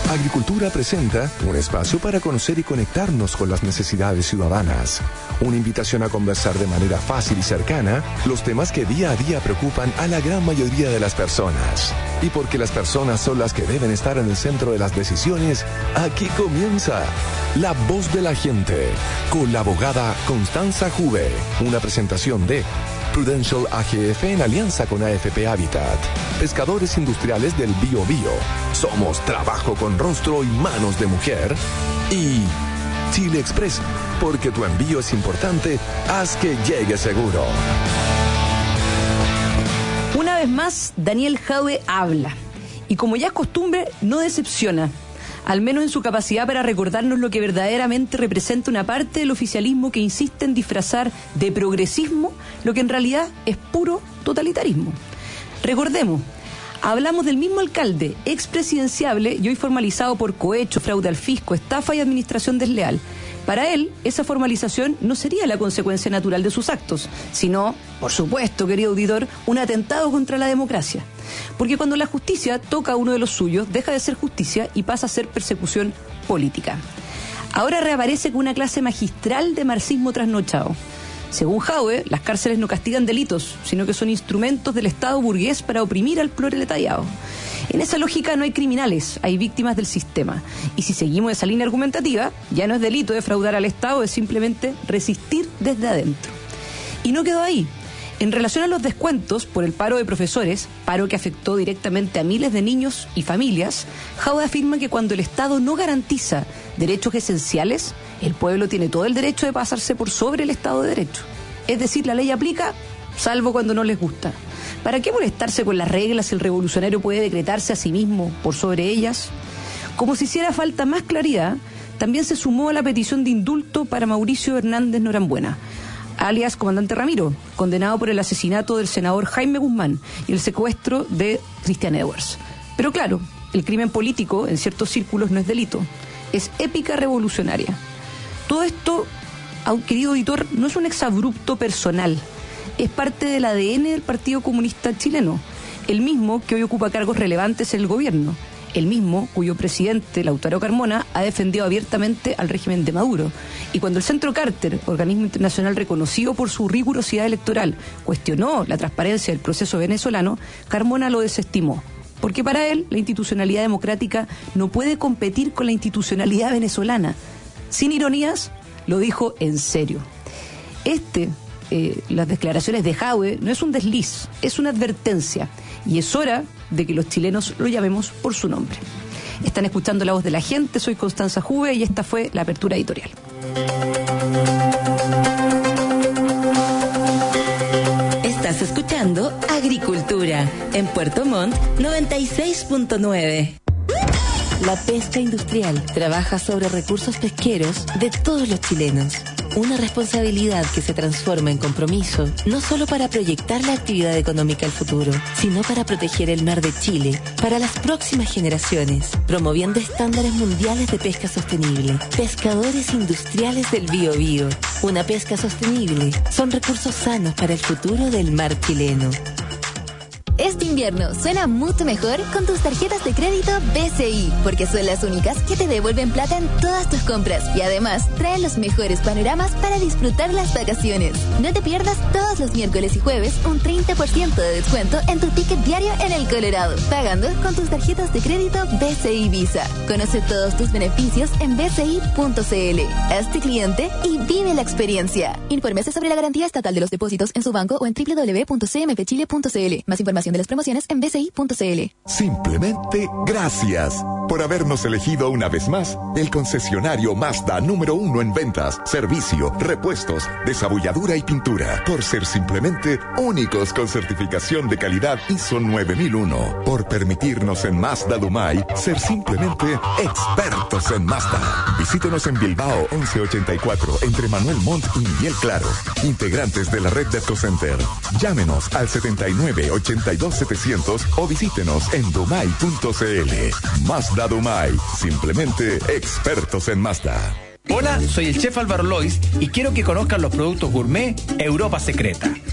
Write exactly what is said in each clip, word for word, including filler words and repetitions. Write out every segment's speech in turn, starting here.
Agricultura presenta un espacio para conocer y conectarnos con las necesidades ciudadanas. Una invitación a conversar de manera fácil y cercana los temas que día a día preocupan a la gran mayoría de las personas. Y porque las personas son las que deben estar en el centro de las decisiones, aquí comienza La Voz de la Gente, con la abogada Constanza Juve. Una presentación de Prudential A G F en alianza con A F P Habitat. Pescadores industriales del Bío Bío. Somos trabajo con rostro y manos de mujer. Y Chile Express, porque tu envío es importante, haz que llegue seguro. Una vez más, Daniel Jadwe habla. Y como ya es costumbre, no decepciona. Al menos en su capacidad para recordarnos lo que verdaderamente representa una parte del oficialismo que insiste en disfrazar de progresismo lo que en realidad es puro totalitarismo. Recordemos, hablamos del mismo alcalde, expresidenciable y hoy formalizado por cohecho, fraude al fisco, estafa y administración desleal. Para él, esa formalización no sería la consecuencia natural de sus actos, sino, por supuesto, querido auditor, un atentado contra la democracia. Porque cuando la justicia toca a uno de los suyos, deja de ser justicia y pasa a ser persecución política. Ahora reaparece con una clase magistral de marxismo trasnochado. Según Jadwe, las cárceles no castigan delitos, sino que son instrumentos del Estado burgués para oprimir al proletariado. En esa lógica no hay criminales, hay víctimas del sistema. Y si seguimos esa línea argumentativa, ya no es delito defraudar al Estado, es simplemente resistir desde adentro. Y no quedó ahí. En relación a los descuentos por el paro de profesores, paro que afectó directamente a miles de niños y familias, Jadwe afirma que cuando el Estado no garantiza derechos esenciales, el pueblo tiene todo el derecho de pasarse por sobre el Estado de Derecho. Es decir, la ley aplica, salvo cuando no les gusta. ¿Para qué molestarse con las reglas si el revolucionario puede decretarse a sí mismo por sobre ellas? Como si hiciera falta más claridad, también se sumó a la petición de indulto para Mauricio Hernández Norambuena, alias Comandante Ramiro, condenado por el asesinato del senador Jaime Guzmán y el secuestro de Christian Edwards. Pero claro, el crimen político en ciertos círculos no es delito, es épica revolucionaria. Todo esto, querido auditor, no es un exabrupto personal, es parte del A D N del Partido Comunista Chileno, el mismo que hoy ocupa cargos relevantes en el gobierno, el mismo cuyo presidente, Lautaro Carmona, ha defendido abiertamente al régimen de Maduro. Y cuando el Centro Carter, organismo internacional reconocido por su rigurosidad electoral, cuestionó la transparencia del proceso venezolano, Carmona lo desestimó. Porque para él, la institucionalidad democrática no puede competir con la institucionalidad venezolana. Sin ironías, lo dijo en serio. Este, eh, las declaraciones de Jadwe no es un desliz, es una advertencia. Y es hora de que los chilenos lo llamemos por su nombre. Están escuchando La Voz de la Gente, soy Constanza Juve y esta fue la apertura editorial. Estás escuchando Agricultura en Puerto Montt noventa y seis punto nueve. La pesca industrial trabaja sobre recursos pesqueros de todos los chilenos. Una responsabilidad que se transforma en compromiso, no solo para proyectar la actividad económica al futuro, sino para proteger el mar de Chile para las próximas generaciones, promoviendo estándares mundiales de pesca sostenible. Pescadores industriales del Bío Bío. Una pesca sostenible son recursos sanos para el futuro del mar chileno. Este invierno suena mucho mejor con tus tarjetas de crédito B C I, porque son las únicas que te devuelven plata en todas tus compras y además traen los mejores panoramas para disfrutar las vacaciones. No te pierdas todos los miércoles y jueves un treinta por ciento de descuento en tu ticket diario en el Colorado, pagando con tus tarjetas de crédito B C I Visa. Conoce todos tus beneficios en b c i punto c l. Hazte cliente y vive la experiencia. Infórmese sobre la garantía estatal de los depósitos en su banco o en w w w punto c m f chile punto c l. Más información de las promociones en b c i punto c l. Simplemente gracias por habernos elegido una vez más el concesionario Mazda número uno en ventas, servicio, repuestos, desabulladura y pintura. Por ser simplemente únicos con certificación de calidad I S O nueve mil uno. Por permitirnos en Mazda Dumay ser simplemente expertos en Mazda. Visítenos en Bilbao once ochenta y cuatro entre Manuel Montt y Miguel Claro. Integrantes de la red de Autocenter. Llámenos al setenta y nueve ochenta y dos setecientos o visítenos en dumay punto c l. Mazda Dumay, simplemente expertos en Mazda. Hola, soy el chef Álvaro Lois y quiero que conozcan los productos gourmet Europa Secreta.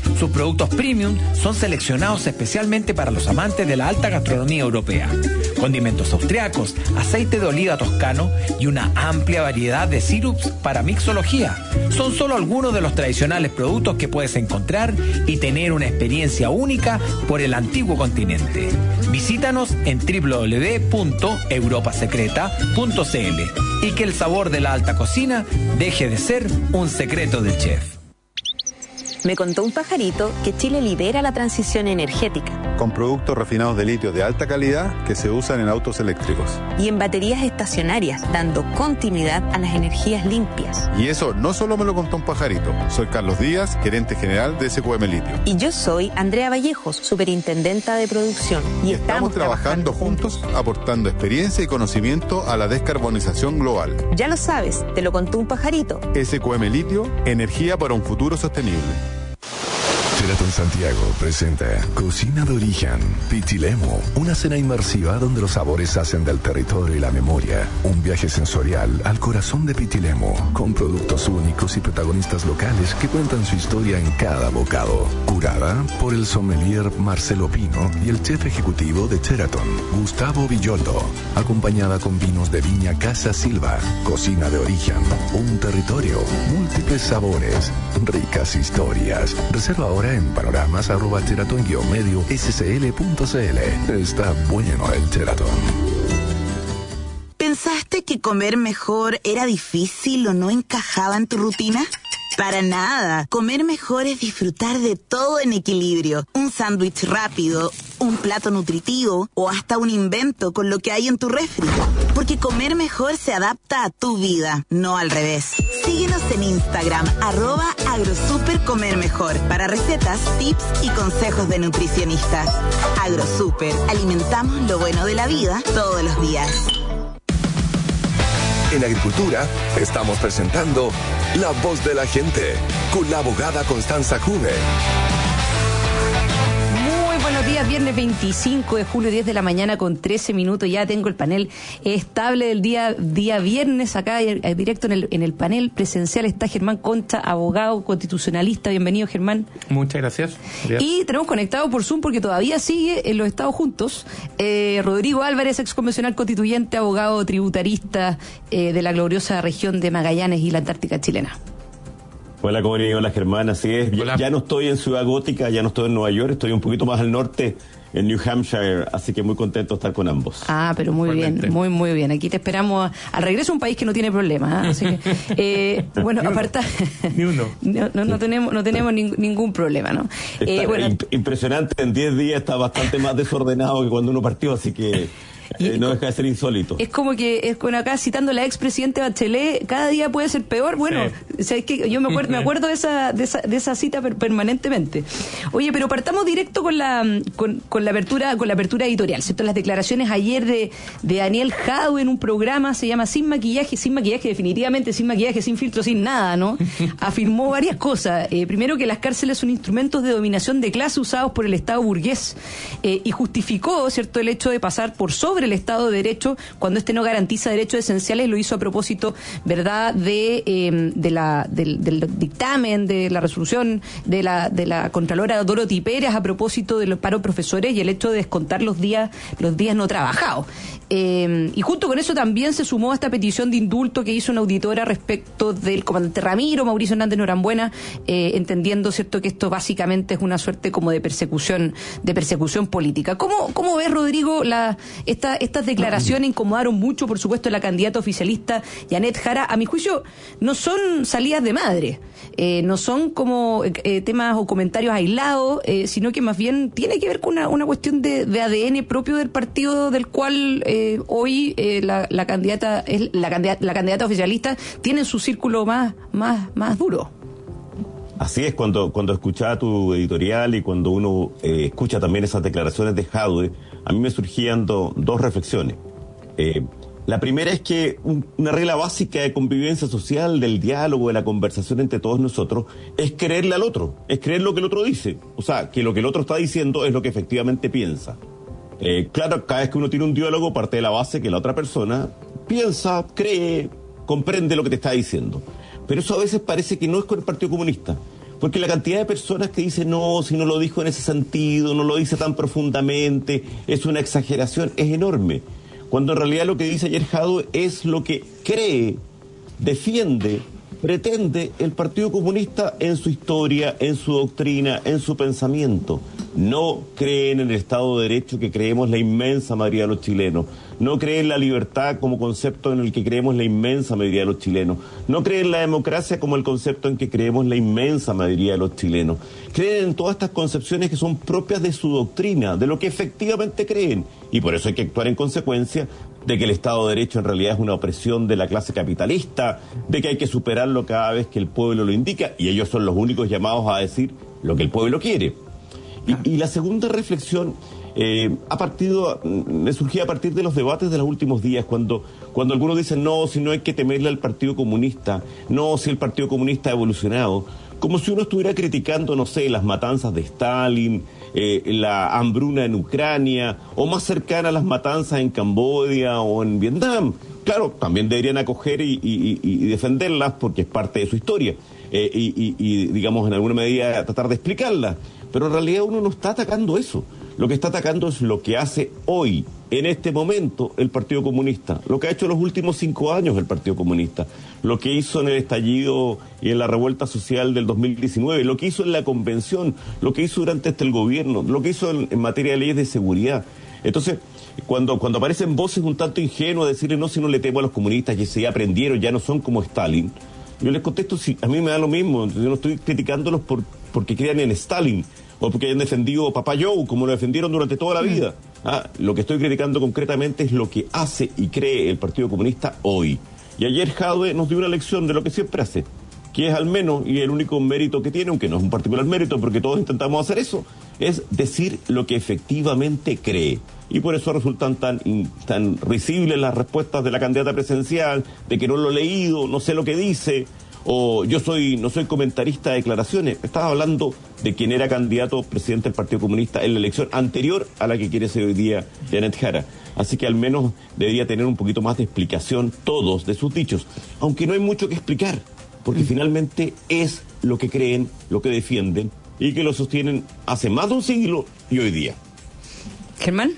Sus productos premium son seleccionados especialmente para los amantes de la alta gastronomía europea. Condimentos austriacos, aceite de oliva toscano y una amplia variedad de sirups para mixología. Son solo algunos de los tradicionales productos que puedes encontrar y tener una experiencia única por el antiguo continente. Visítanos en doble u doble u doble u punto europa secreta punto c l y que el sabor de la alta cocina deje de ser un secreto del chef. Me contó un pajarito que Chile lidera la transición energética. Con productos refinados de litio de alta calidad que se usan en autos eléctricos. Y en baterías estacionarias, dando continuidad a las energías limpias. Y eso no solo me lo contó un pajarito. Soy Carlos Díaz, gerente general de S Q M Litio. Y yo soy Andrea Vallejos, superintendenta de producción. Y, y estamos, estamos trabajando, trabajando juntos, aportando experiencia y conocimiento a la descarbonización global. Ya lo sabes, te lo contó un pajarito. S Q M Litio, energía para un futuro sostenible. Sheraton Santiago presenta Cocina de Origen, Pichilemu, una cena inmersiva donde los sabores hacen del territorio y la memoria. Un viaje sensorial al corazón de Pichilemu, con productos únicos y protagonistas locales que cuentan su historia en cada bocado. Curada por el sommelier Marcelo Pino y el chef ejecutivo de Sheraton, Gustavo Villoldo, acompañada con vinos de viña Casa Silva. Cocina de Origen, un territorio, múltiples sabores, ricas historias. Reserva ahora en panoramas arroba sheraton guion medio scl punto cl. Está bueno el Sheraton. ¿Pensaste que comer mejor era difícil o no encajaba en tu rutina? Para nada. Comer mejor es disfrutar de todo en equilibrio. Un sándwich rápido, un plato nutritivo o hasta un invento con lo que hay en tu refri. Porque comer mejor se adapta a tu vida, no al revés. Síguenos en Instagram, arroba agrosupercomermejor, para recetas, tips y consejos de nutricionistas. Agrosuper, alimentamos lo bueno de la vida todos los días. En Agricultura estamos presentando La Voz de la Gente con la abogada Constanza Juve. Muy buenos días, viernes veinticinco de julio, diez de la mañana con trece minutos. Ya tengo el panel estable del día día viernes. Acá eh, directo en el, en el panel presencial está Germán Concha, abogado constitucionalista. Bienvenido, Germán. Muchas gracias. gracias. Y tenemos conectado por Zoom porque todavía sigue en los Estados Juntos eh, Rodrigo Álvarez, ex convencional constituyente, abogado tributarista eh, de la gloriosa región de Magallanes y la Antártica chilena. Hola, ¿cómo le Hola, Germán, así es. Ya, ya no estoy en Ciudad Gótica, ya no estoy en Nueva York, estoy un poquito más al norte, en New Hampshire, así que muy contento de estar con ambos. Ah, pero muy Igualmente. bien, muy, muy bien. Aquí te esperamos al regreso a un país que no tiene problemas, ¿eh? Así que, eh, bueno, aparta... Ni uno. no, no, no tenemos, no tenemos ning, ningún problema, ¿no? Eh, bueno, imp- impresionante, en diez días está bastante más desordenado que cuando uno partió, así que... Eh, no deja de ser insólito. Es como que, es con acá citando a la expresidente Bachelet, cada día puede ser peor. Bueno, sí. o sea, es que yo me acuerdo, me acuerdo de esa, de esa, de esa cita per- permanentemente. Oye, pero partamos directo con la, con, con la apertura, con la apertura editorial, ¿cierto? Las declaraciones ayer de, de Daniel Jadwe en un programa, se llama Sin Maquillaje, Sin Maquillaje, definitivamente sin maquillaje, sin filtro, sin nada, ¿no? Afirmó varias cosas. Eh, primero, que las cárceles son instrumentos de dominación de clase usados por el Estado burgués, eh, y justificó, ¿cierto?, el hecho de pasar por sobre el Estado de Derecho cuando este no garantiza derechos esenciales. Lo hizo a propósito, ¿verdad?, de eh, de la del, del dictamen, de la resolución de la de la Contralora Dorothy Pérez a propósito de los paros profesores y el hecho de descontar los días los días no trabajados. Eh, y junto con eso también se sumó a esta petición de indulto que hizo una auditora respecto del comandante Ramiro Mauricio Hernández Norambuena, eh, entendiendo, cierto, que esto básicamente es una suerte como de persecución de persecución política. ¿Cómo cómo ves, Rodrigo, la esta estas declaraciones? Incomodaron mucho, por supuesto, a la candidata oficialista Janet Jara. A mi juicio, no son salidas de madre, eh, no son como eh, temas o comentarios aislados, eh, sino que más bien tiene que ver con una, una cuestión de, de A D N propio del partido del cual eh, hoy eh, la, la candidata es la candidata, la candidata oficialista tiene su círculo más más más duro. Así es, cuando cuando escuchaba tu editorial y cuando uno eh, escucha también esas declaraciones de Jadwe, a mí me surgían do, dos reflexiones. Eh, la primera es que un, una regla básica de convivencia social, del diálogo, de la conversación entre todos nosotros, es creerle al otro, es creer lo que el otro dice. O sea, que lo que el otro está diciendo es lo que efectivamente piensa. Eh, claro, cada vez que uno tiene un diálogo parte de la base que la otra persona piensa, cree, comprende lo que te está diciendo. Pero eso a veces parece que no es con el Partido Comunista. Porque la cantidad de personas que dicen, no, si no lo dijo en ese sentido, no lo dice tan profundamente, es una exageración, es enorme. Cuando en realidad lo que dice ayer Jadwe es lo que cree, defiende, pretende el Partido Comunista en su historia, en su doctrina, en su pensamiento. No creen en el Estado de Derecho que creemos la inmensa mayoría de los chilenos. No creen en la libertad como concepto en el que creemos la inmensa mayoría de los chilenos. No creen en la democracia como el concepto en que creemos la inmensa mayoría de los chilenos. Creen en todas estas concepciones que son propias de su doctrina, de lo que efectivamente creen. Y por eso hay que actuar en consecuencia de que el Estado de Derecho en realidad es una opresión de la clase capitalista, de que hay que superarlo cada vez que el pueblo lo indica, y ellos son los únicos llamados a decir lo que el pueblo quiere. Y, y la segunda reflexión eh, ha partido, me surgía a partir de los debates de los últimos días, cuando, cuando algunos dicen, no, si no hay que temerle al Partido Comunista, no, si el Partido Comunista ha evolucionado, como si uno estuviera criticando, no sé, las matanzas de Stalin, eh, la hambruna en Ucrania, o más cercana a las matanzas en Camboya o en Vietnam. Claro, también deberían acoger y, y, y defenderlas porque es parte de su historia, eh, y, y, y, digamos, en alguna medida tratar de explicarlas. Pero en realidad uno no está atacando eso. Lo que está atacando es lo que hace hoy, en este momento, el Partido Comunista. Lo que ha hecho en los últimos cinco años el Partido Comunista. Lo que hizo en el estallido y en la revuelta social del dos mil diecinueve. Lo que hizo en la convención. Lo que hizo durante este el gobierno. Lo que hizo en, en materia de leyes de seguridad. Entonces, cuando, cuando aparecen voces un tanto ingenuas, decirle, no, si no le temo a los comunistas, que se ya aprendieron, ya no son como Stalin. Yo les contesto, si a mí me da lo mismo. Yo no estoy criticándolos por, porque crean en Stalin o porque hayan defendido a Papá Joe, como lo defendieron durante toda la vida. Ah, lo que estoy criticando concretamente es lo que hace y cree el Partido Comunista hoy. Y ayer Jadwe nos dio una lección de lo que siempre hace, que es al menos, y el único mérito que tiene, aunque no es un particular mérito, porque todos intentamos hacer eso, es decir lo que efectivamente cree. Y por eso resultan tan, tan risibles las respuestas de la candidata presidencial, de que no lo he leído, no sé lo que dice, o yo soy no soy comentarista de declaraciones. Estaba hablando de quien era candidato presidente del Partido Comunista en la elección anterior a la que quiere ser hoy día Janet Jara. Así que al menos debería tener un poquito más de explicación todos de sus dichos, aunque no hay mucho que explicar, porque mm. finalmente es lo que creen, lo que defienden y que lo sostienen hace más de un siglo y hoy día. Germán.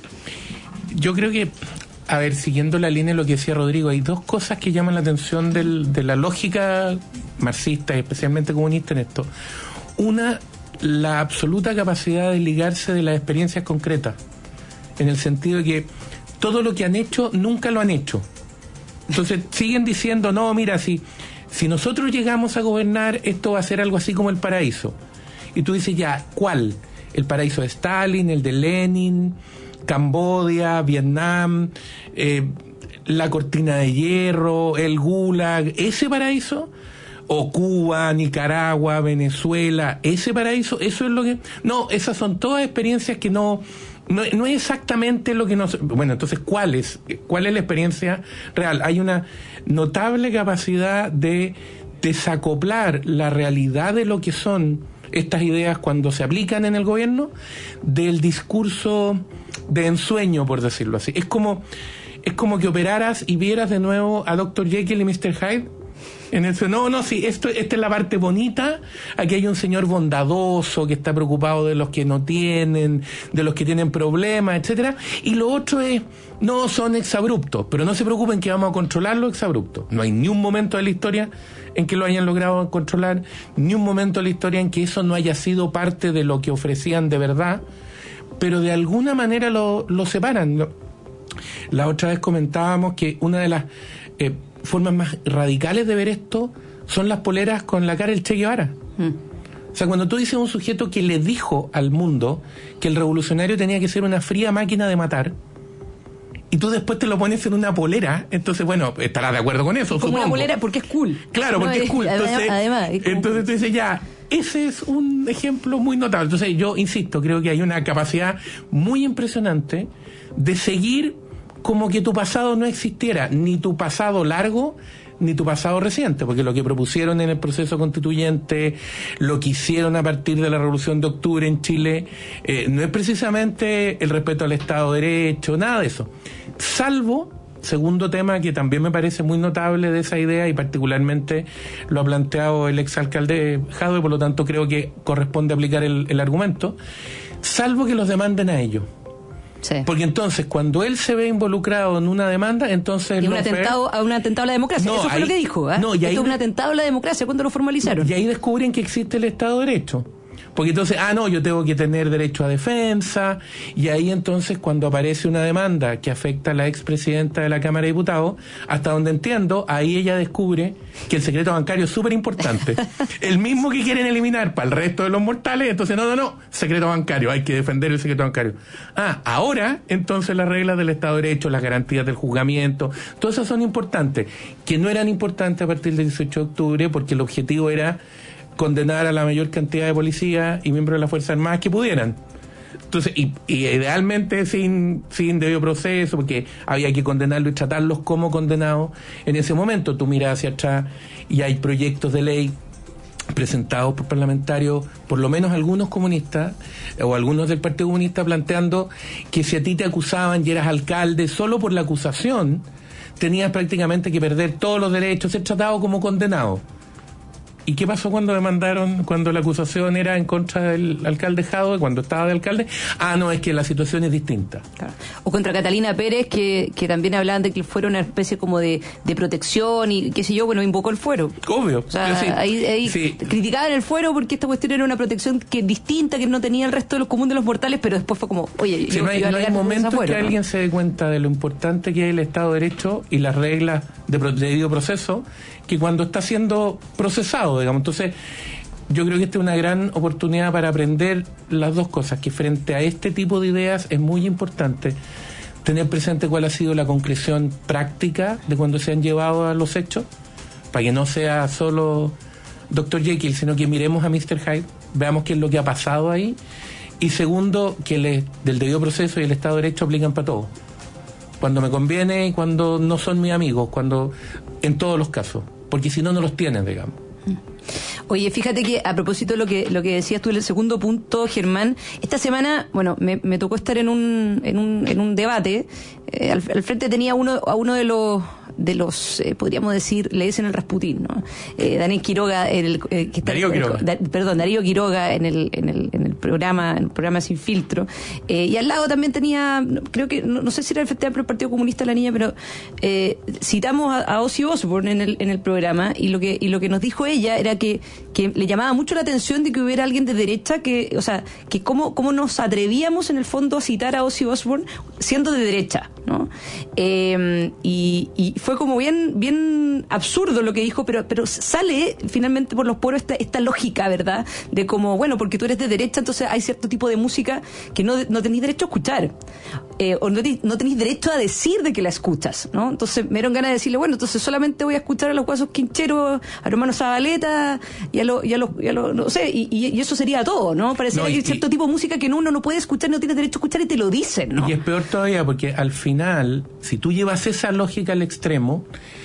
Yo creo que, a ver, siguiendo la línea de lo que decía Rodrigo, hay dos cosas que llaman la atención del, de la lógica marxista y especialmente comunista en esto. Una, la absoluta capacidad de ligarse de las experiencias concretas, en el sentido de que todo lo que han hecho, nunca lo han hecho. Entonces siguen diciendo, no, mira, si, si nosotros llegamos a gobernar, esto va a ser algo así como el paraíso. Y tú dices, ya, ¿cuál? El paraíso de Stalin, el de Lenin, Camboya, Vietnam, eh, la cortina de hierro, el Gulag, ¿ese paraíso? O Cuba, Nicaragua, Venezuela, ¿ese paraíso? Eso es lo que... No, esas son todas experiencias que no... No, no es exactamente lo que nos... Bueno, entonces, ¿cuál es? ¿Cuál es la experiencia real? Hay una notable capacidad de desacoplar la realidad de lo que son estas ideas cuando se aplican en el gobierno del discurso de ensueño, por decirlo así. Es como, es como que operaras y vieras de nuevo a doctor Jekyll y mister Hyde. En eso, no, no, sí, esto, esta es la parte bonita. Aquí hay un señor bondadoso que está preocupado de los que no tienen, de los que tienen problemas, etcétera. Y lo otro es, no, son exabruptos, pero no se preocupen que vamos a controlar los exabruptos. No hay ni un momento de la historia en que lo hayan logrado controlar, ni un momento de la historia en que eso no haya sido parte de lo que ofrecían de verdad, pero de alguna manera lo, lo separan. La otra vez comentábamos que una de las eh, formas más radicales de ver esto son las poleras con la cara del Che Guevara. Mm. O sea, cuando tú dices a un sujeto que le dijo al mundo que el revolucionario tenía que ser una fría máquina de matar, y tú después te lo pones en una polera, entonces, bueno, estarás de acuerdo con eso, como supongo. Una polera porque es cool. Claro, porque no, es cool. Entonces, además, es entonces tú dices, ya, ese es un ejemplo muy notable. Entonces, yo insisto, creo que hay una capacidad muy impresionante de seguir como que tu pasado no existiera, ni tu pasado largo, ni tu pasado reciente, porque lo que propusieron en el proceso constituyente, lo que hicieron a partir de la Revolución de Octubre en Chile, eh, no es precisamente el respeto al Estado de Derecho, nada de eso. Salvo segundo tema que también me parece muy notable de esa idea, y particularmente lo ha planteado el exalcalde Jadwe, por lo tanto creo que corresponde aplicar el, el argumento, salvo que los demanden a ellos. Sí. Porque entonces, cuando él se ve involucrado en una demanda, entonces... Y un atentado, a un atentado a la democracia. No, eso fue ahí, lo que dijo. ¿eh? No, y Esto ahí, es un atentado a la democracia. ¿Cuándo lo formalizaron? Y ahí descubren que existe el Estado de Derecho. Porque entonces, ah, no, yo tengo que tener derecho a defensa, y ahí entonces cuando aparece una demanda que afecta a la expresidenta de la Cámara de Diputados, hasta donde entiendo, ahí ella descubre que el secreto bancario es súper importante. El mismo que quieren eliminar para el resto de los mortales, entonces no, no, no, secreto bancario, hay que defender el secreto bancario. Ah, ahora, entonces las reglas del Estado de Derecho, las garantías del juzgamiento, todas esas son importantes, que no eran importantes a partir del dieciocho de octubre, porque el objetivo era condenar a la mayor cantidad de policías y miembros de las Fuerzas Armadas que pudieran. Entonces, y, y idealmente sin, sin debido proceso, porque había que condenarlos y tratarlos como condenados en ese momento. Tú miras hacia atrás y hay proyectos de ley presentados por parlamentarios, por lo menos algunos comunistas o algunos del Partido Comunista, planteando que si a ti te acusaban y eras alcalde, solo por la acusación tenías prácticamente que perder todos los derechos, ser tratado como condenado. ¿Y qué pasó cuando demandaron, cuando la acusación era en contra del alcalde Jadwe, cuando estaba de alcalde? Ah, no, es que la situación es distinta. Claro. O contra Catalina Pérez, que, que también hablaban de que fuera una especie como de, de protección y qué sé yo, bueno, invocó el fuero. Obvio. O sea, sí, ahí, ahí sí. Criticaban el fuero porque esta cuestión era una protección que distinta, que no tenía el resto de los comunes de los mortales, pero después fue como, oye, sí, yo, no hay, yo no hay momento fuero, que ¿no? alguien se dé cuenta de lo importante que es el Estado de Derecho y las reglas de debido proceso, que cuando está siendo procesado, digamos. Entonces, yo creo que esta es una gran oportunidad para aprender las dos cosas, que frente a este tipo de ideas es muy importante tener presente cuál ha sido la concreción práctica de cuando se han llevado a los hechos, para que no sea solo doctor Jekyll, sino que miremos a mister Hyde, veamos qué es lo que ha pasado ahí, y segundo, que el, del debido proceso y el Estado de Derecho aplican para todo. Cuando me conviene y cuando no son mis amigos, cuando en todos los casos, porque si no, no los tienen, digamos. Oye, fíjate que a propósito de lo que lo que decías tú en el segundo punto, Germán, esta semana, bueno, me, me tocó estar en un en un, en un debate. Eh, al, al frente tenía uno a uno de los de los eh, podríamos decir, le dicen el Rasputín, ¿no? Eh, Daniel Quiroga, en el, eh, que está, Darío Quiroga. Da, perdón, Darío Quiroga en el en el en el programa en el programa Sin Filtro, eh, y al lado también tenía, creo que no, no sé si era el Frente Amplio del Partido Comunista la niña, pero eh, citamos a, a Ozzy Osbourne en el en el programa, y lo que y lo que nos dijo ella era que que le llamaba mucho la atención de que hubiera alguien de derecha que, o sea, que cómo cómo nos atrevíamos en el fondo a citar a Ozzy Osbourne siendo de derecha, ¿no? Eh, y, y fue como bien bien absurdo lo que dijo, pero pero sale finalmente por los poros esta, esta lógica, ¿verdad? De como, bueno, porque tú eres de derecha, entonces hay cierto tipo de música que no, no tenés derecho a escuchar, eh, o no, te, no tenés derecho a decir de que la escuchas, ¿no? Entonces me dieron ganas de decirle, bueno, entonces solamente voy a escuchar a los Guasos Quincheros, a los hermanos Zabaleta, y a los, y a los, y a los no sé, y, y eso sería todo, ¿no? Parece no, que hay cierto y, tipo de música que uno no puede escuchar, no tienes derecho a escuchar y te lo dicen, ¿no? Y es peor todavía, porque al final, si tú llevas esa lógica al extremo,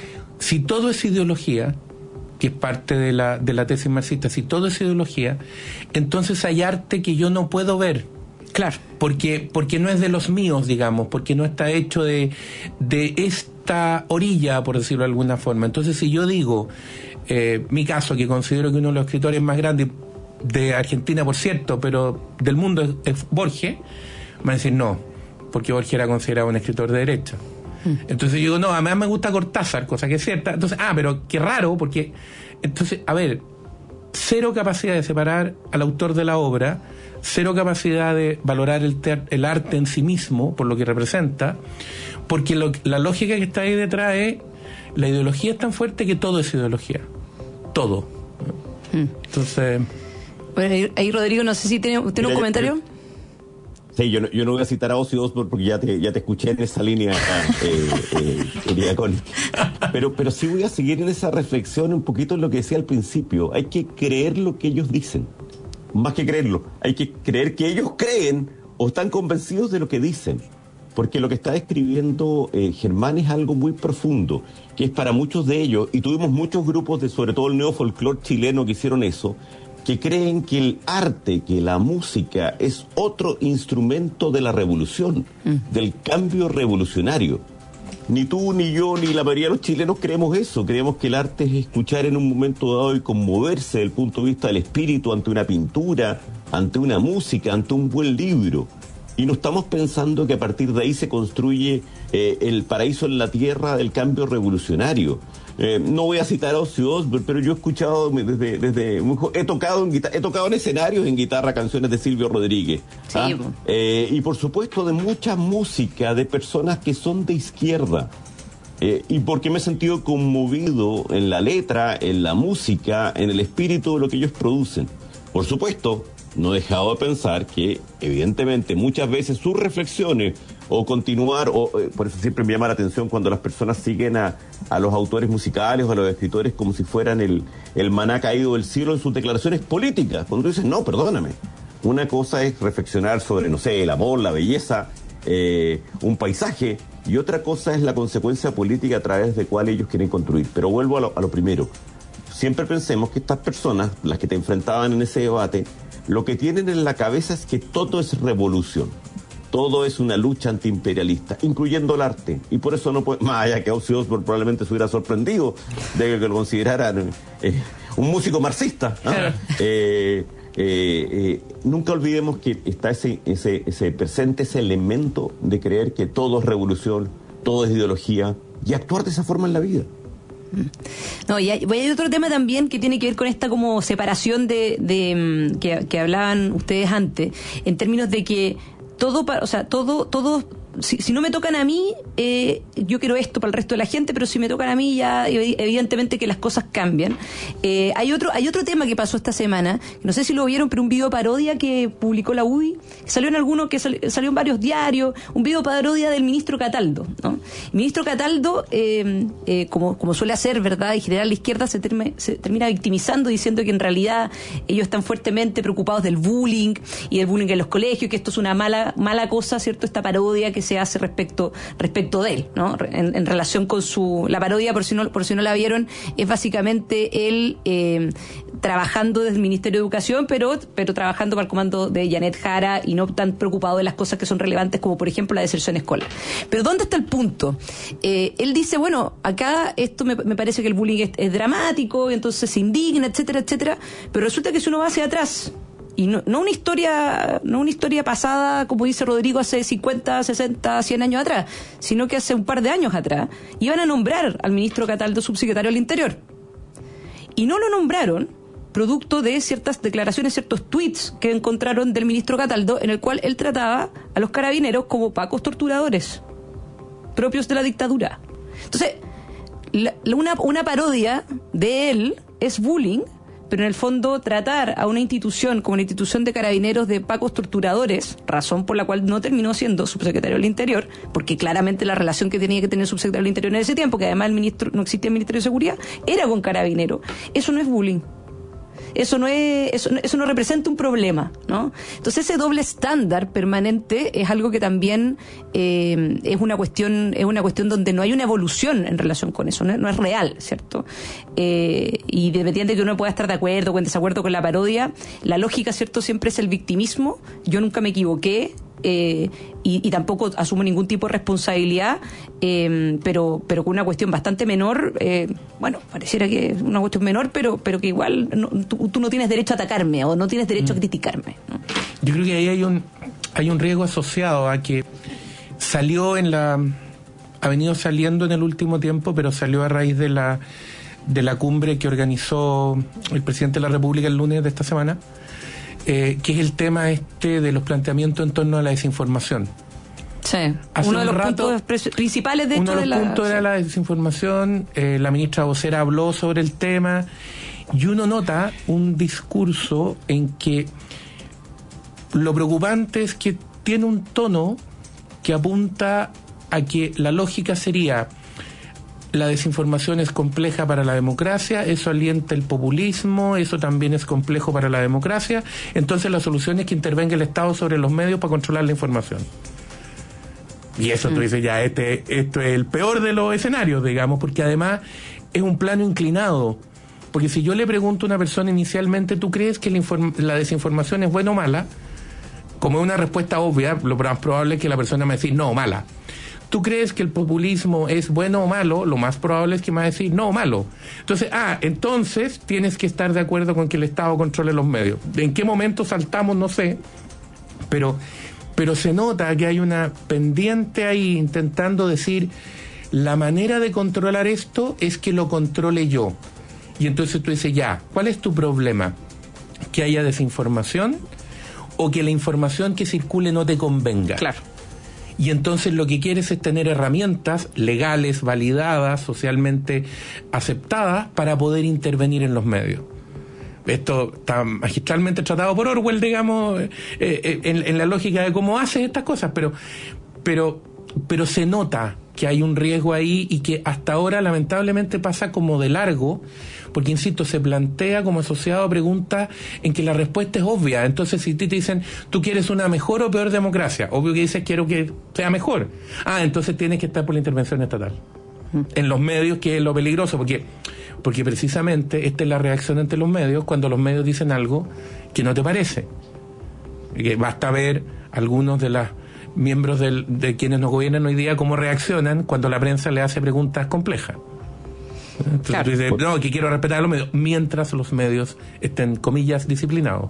si todo es ideología, que es parte de la, de la tesis marxista, si todo es ideología, entonces hay arte que yo no puedo ver. Claro. Porque, porque no es de los míos, digamos, porque no está hecho de, de esta orilla, por decirlo de alguna forma. Entonces, si yo digo, eh, mi caso, que considero que uno de los escritores más grandes de Argentina, por cierto, pero del mundo es, es Borges, me van a decir no, porque Borges era considerado un escritor de derecha. Entonces yo digo, no, a mí me gusta Cortázar, cosa que es cierta. Entonces, ah, pero qué raro, porque... Entonces, a ver, cero capacidad de separar al autor de la obra, cero capacidad de valorar el, ter- el arte en sí mismo, por lo que representa, porque lo, la lógica que está ahí detrás es, la ideología es tan fuerte que todo es ideología. Todo. Entonces... Bueno, ahí, ahí Rodrigo, no sé si tiene usted un comentario. Yo, Sí, yo no, yo no voy a citar a Ozzy Osbourne porque ya te, ya te escuché en esa línea, eh, eh, querida Connie. Pero, pero sí voy a seguir en esa reflexión un poquito en lo que decía al principio. Hay que creer lo que ellos dicen. Más que creerlo, hay que creer que ellos creen o están convencidos de lo que dicen. Porque lo que está describiendo eh, Germán es algo muy profundo, que es para muchos de ellos, y tuvimos muchos grupos de, sobre todo el neofolclor chileno, que hicieron eso, que creen que el arte, que la música es otro instrumento de la revolución, mm. del cambio revolucionario. ni tú, ni yo, ni la mayoría de los chilenos creemos eso. Creemos que el arte es escuchar en un momento dado y conmoverse desde el punto de vista del espíritu ante una pintura, ante una música, ante un buen libro. Y no estamos pensando que a partir de ahí se construye eh, el paraíso en la tierra del cambio revolucionario. Eh, no voy a citar a Ozzy Osbourne, pero yo he escuchado desde, desde muy joven, he tocado en guitarra, he tocado en escenarios en guitarra canciones de Silvio Rodríguez. Sí, ¿ah? eh, y por supuesto de mucha música de personas que son de izquierda. Eh, y porque me he sentido conmovido en la letra, en la música, en el espíritu de lo que ellos producen. Por supuesto, no he dejado de pensar que, evidentemente, muchas veces sus reflexiones o continuar, o eh, por eso siempre me llama la atención cuando las personas siguen a, a los autores musicales o a los escritores como si fueran el, el maná caído del cielo en sus declaraciones políticas. Cuando tú dices, no, perdóname, una cosa es reflexionar sobre, no sé, el amor, la belleza, eh, un paisaje, y otra cosa es la consecuencia política a través de cual ellos quieren construir. Pero vuelvo a lo, a lo primero. Siempre pensemos que estas personas, las que te enfrentaban en ese debate, lo que tienen en la cabeza es que todo es revolución. Todo es una lucha antiimperialista, incluyendo el arte. Y por eso no puede, más allá que Ozzy Osbourne probablemente se hubiera sorprendido de que lo consideraran eh, un músico marxista. ¿no? Claro. Eh, eh, eh, nunca olvidemos que está ese, ese, ese presente, ese elemento de creer que todo es revolución, todo es ideología, y actuar de esa forma en la vida. No, y hay, hay otro tema también que tiene que ver con esta como separación de, de que, que hablaban ustedes antes, en términos de que todo, o sea, todo, todo, si, si no me tocan a mí, eh, yo quiero esto para el resto de la gente, pero si me tocan a mí ya evidentemente que las cosas cambian. Eh, hay otro, hay otro tema que pasó esta semana, no sé si lo vieron, pero un video parodia que publicó la U D I, salió en alguno que sal, salió en varios diarios, un video parodia del ministro Cataldo, ¿no? El ministro Cataldo, eh, eh, como, como suele hacer, ¿verdad? En general la izquierda se, terme, se termina victimizando, diciendo que en realidad ellos están fuertemente preocupados del bullying y del bullying en los colegios, que esto es una mala, mala cosa, ¿cierto? Esta parodia que se hace respecto, respecto de él, ¿no? En, en relación con su, la parodia, por si no, por si no la vieron, es básicamente él eh, trabajando desde el Ministerio de Educación, pero, pero trabajando para el comando de Janet Jara y no tan preocupado de las cosas que son relevantes como por ejemplo la deserción escolar. Pero ¿dónde está el punto? Eh, él dice, bueno, acá esto me, me parece que el bullying es, es dramático, y entonces se indigna, etcétera, etcétera, pero resulta que si uno va hacia atrás, y no, no una historia, no una historia pasada, como dice Rodrigo, hace cincuenta, sesenta, cien años atrás, sino que hace un par de años atrás, iban a nombrar al ministro Cataldo subsecretario del Interior. Y no lo nombraron producto de ciertas declaraciones, ciertos tweets que encontraron del ministro Cataldo, en el cual él trataba a los carabineros como pacos torturadores, propios de la dictadura. Entonces, la, una, una parodia de él es bullying, pero en el fondo tratar a una institución como la institución de carabineros de pacos torturadores, razón por la cual no terminó siendo subsecretario del Interior, porque claramente la relación que tenía que tener el subsecretario del Interior en ese tiempo, que además el ministro no existía el Ministerio de Seguridad, era con carabinero. Eso no es bullying. Eso no es, eso, eso no representa un problema, ¿no? Entonces ese doble estándar permanente es algo que también eh, es una cuestión, es una cuestión donde no hay una evolución en relación con eso, no, no es real, ¿cierto? Eh, y independiente de que uno pueda estar de acuerdo o en desacuerdo con la parodia, la lógica, ¿cierto?, siempre es el victimismo. Yo nunca me equivoqué. Eh, y, y tampoco asumo ningún tipo de responsabilidad, eh, pero pero con una cuestión bastante menor, eh, bueno, pareciera que es una cuestión menor, pero pero que igual no, tú, tú no tienes derecho a atacarme o no tienes derecho mm. a criticarme, ¿no? Yo creo que ahí hay un hay un riesgo asociado a que salió en la ha venido saliendo en el último tiempo, pero salió a raíz de la de la cumbre que organizó el presidente de la República el lunes de esta semana. Eh, que es el tema este de los planteamientos en torno a la desinformación. Sí, Hace uno de los rato, puntos principales de uno hecho de los de la, puntos sí. era la desinformación. Eh, la ministra vocera habló sobre el tema y uno nota un discurso en que lo preocupante es que tiene un tono que apunta a que la lógica sería: la desinformación es compleja para la democracia, eso alienta el populismo, eso también es complejo para la democracia, entonces la solución es que intervenga el Estado sobre los medios para controlar la información. Y eso mm. tú dices, ya, este, esto es el peor de los escenarios, digamos, porque además es un plano inclinado. Porque si yo le pregunto a una persona inicialmente, ¿tú crees que la, inform- la desinformación es buena o mala? Como es una respuesta obvia, lo más probable es que la persona me diga, no, mala. tú crees que el populismo es bueno o malo, lo más probable es que me va a decir no, malo. Entonces, ah, entonces tienes que estar de acuerdo con que el Estado controle los medios. ¿En qué momento saltamos? No sé, pero, pero se nota que hay una pendiente ahí intentando decir, la manera de controlar esto es que lo controle yo. Y entonces tú dices, ya, ¿cuál es tu problema? ¿Que haya desinformación o que la información que circule no te convenga? Claro. Y entonces lo que quieres es tener herramientas legales, validadas, socialmente aceptadas para poder intervenir en los medios. Esto está magistralmente tratado por Orwell, digamos, eh, eh, en, en la lógica de cómo haces estas cosas, pero, pero, pero se nota que hay un riesgo ahí y que hasta ahora lamentablemente pasa como de largo, porque insisto, se plantea como asociado a preguntas en que la respuesta es obvia. Entonces si te dicen, ¿tú quieres una mejor o peor democracia? Obvio que dices, quiero que sea mejor. Ah, entonces tienes que estar por la intervención estatal en los medios, que es lo peligroso, porque porque precisamente esta es la reacción ante los medios cuando los medios dicen algo que no te parece. Que basta ver algunos de los miembros del, de quienes nos gobiernan hoy día cómo reaccionan cuando la prensa le hace preguntas complejas. Entonces, claro. Tú dices, no, que quiero respetar a los medios, mientras los medios estén, comillas, disciplinados.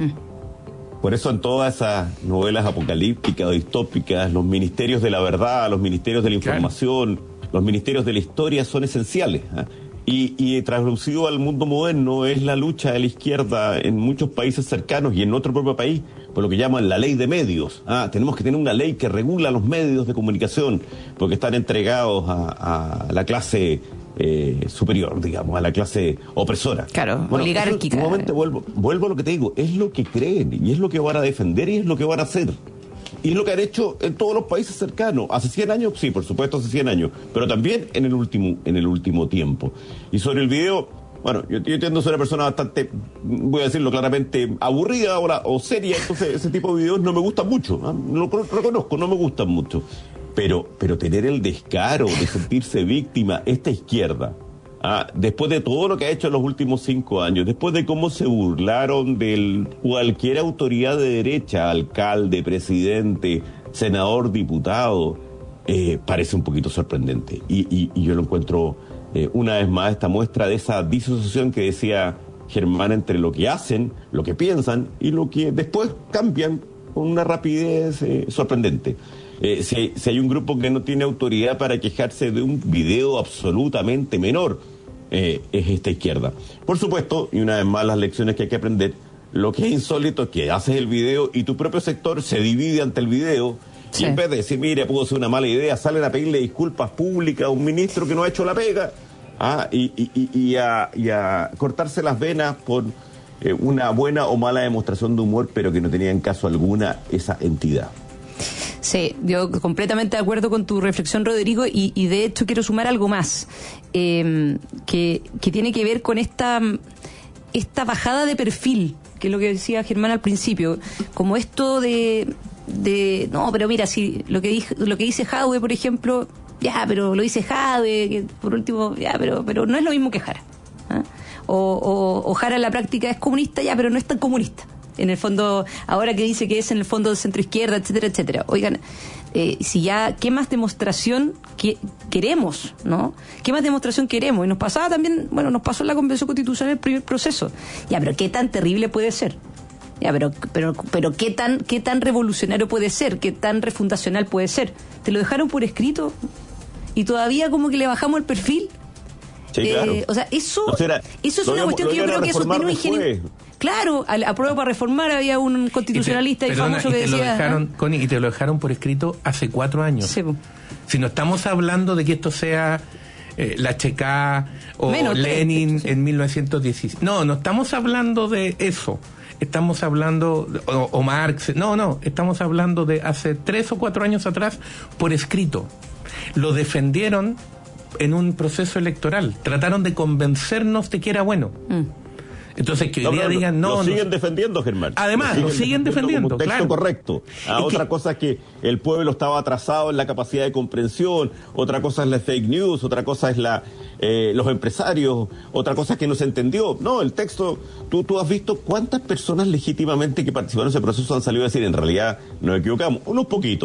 Mm. Por eso en todas esas novelas apocalípticas o distópicas, los ministerios de la verdad, los ministerios de la información, claro, los ministerios de la historia son esenciales, ¿eh? Y, y traducido al mundo moderno es la lucha de la izquierda en muchos países cercanos y en nuestro propio país, por lo que llaman la ley de medios. Ah, tenemos que tener una ley que regula los medios de comunicación, porque están entregados a, a la clase eh, superior, digamos, a la clase opresora. Claro, bueno, oligárquica. Nuevamente vuelvo, vuelvo a lo que te digo, es lo que creen, y es lo que van a defender, y es lo que van a hacer. Y es lo que han hecho en todos los países cercanos. Hace cien años, sí, por supuesto, hace cien años, pero también en el último, en el último tiempo. Y sobre el video, bueno, yo, yo entiendo, soy una persona bastante, voy a decirlo claramente, aburrida ahora, o seria, entonces ese tipo de videos no me gustan mucho, ¿eh? Lo reconozco, no me gustan mucho. Pero, pero tener el descaro de sentirse víctima, esta izquierda, ah, después de todo lo que ha hecho en los últimos cinco años, después de cómo se burlaron de cualquier autoridad de derecha, alcalde, presidente, senador, diputado, eh, parece un poquito sorprendente. Y, y, y yo lo encuentro, eh, una vez más, esta muestra de esa disociación que decía Germán entre lo que hacen, lo que piensan y lo que después cambian con una rapidez eh, sorprendente. Eh, si, si hay un grupo que no tiene autoridad para quejarse de un video absolutamente menor, eh, es esta izquierda. Por supuesto, y una vez más las lecciones que hay que aprender, lo que es insólito es que haces el video y tu propio sector se divide ante el video, sí. Y en vez de decir, mire, pudo ser una mala idea, salen a pedirle disculpas públicas a un ministro que no ha hecho la pega, ah, y, y, y, y, a, y a cortarse las venas por eh, una buena o mala demostración de humor, pero que no tenía en caso alguna esa entidad. Sí, yo completamente de acuerdo con tu reflexión, Rodrigo, y, y de hecho quiero sumar algo más, eh, que, que tiene que ver con esta, esta bajada de perfil, que es lo que decía Germán al principio, como esto de, de no, pero mira, si lo que dije, lo que dice Jadwe, por ejemplo, ya, pero lo dice Jadwe, que por último, ya, pero, pero no es lo mismo que Jara, ¿eh? o, o, o Jara en la práctica es comunista, ya, pero no es tan comunista. En el fondo, ahora que dice que es en el fondo de centro izquierda, etcétera, etcétera. Oigan, eh, si ya, ¿qué más demostración que queremos, no? ¿Qué más demostración queremos? Y nos pasaba también, bueno, nos pasó en la Convención Constitucional el primer proceso. Ya, pero ¿qué tan terrible puede ser? Ya, pero, pero, pero ¿qué tan, qué tan revolucionario puede ser? ¿Qué tan refundacional puede ser? ¿Te lo dejaron por escrito? Y todavía como que le bajamos el perfil. Sí, claro. Eh, o sea, eso, no, será, eso es una cuestión que yo creo que eso tiene un ingenio. Claro, a, a prueba para reformar había un constitucionalista y, te, y perdona, famoso que y te decía... Lo dejaron, ¿ah? Connie, y te lo dejaron por escrito hace cuatro años. Sí. Si no estamos hablando de que esto sea eh, la Checa o Menos Lenin sí. en mil novecientos dieciséis. No, no estamos hablando de eso. Estamos hablando, de, o, o Marx, no, no, estamos hablando de hace tres o cuatro años atrás por escrito. Lo defendieron en un proceso electoral. Trataron de convencernos de que era bueno. Mm. Entonces que hoy no, día no, digan no. Lo siguen no, defendiendo, Germán. Además, lo siguen, lo siguen defendiendo. Como un texto claro. correcto. Ah, otra que, cosa es que el pueblo estaba atrasado en la capacidad de comprensión, otra cosa es la fake news, otra cosa es la eh, los empresarios, otra cosa es que no se entendió. No, el texto, tú, tú has visto cuántas personas legítimamente que participaron en ese proceso han salido a decir, en realidad nos equivocamos, unos poquitos.